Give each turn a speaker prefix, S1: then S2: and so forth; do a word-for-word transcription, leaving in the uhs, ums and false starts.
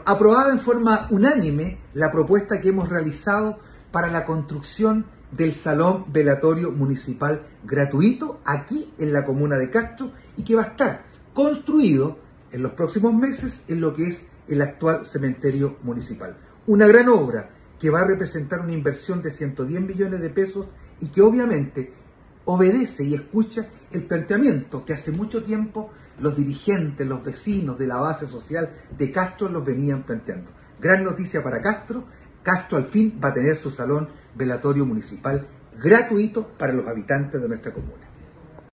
S1: aprobada en forma unánime la propuesta que hemos realizado para la construcción del Salón Velatorio Municipal gratuito aquí en la comuna de Castro y que va a estar construido en los próximos meses en lo que es el actual cementerio municipal. Una gran obra que va a representar una inversión de ciento diez millones de pesos y que obviamente obedece y escucha el planteamiento que hace mucho tiempo los dirigentes, los vecinos de la base social de Castro los venían planteando. Gran noticia para Castro. Castro al fin va a tener su salón velatorio municipal gratuito para los habitantes de nuestra comuna.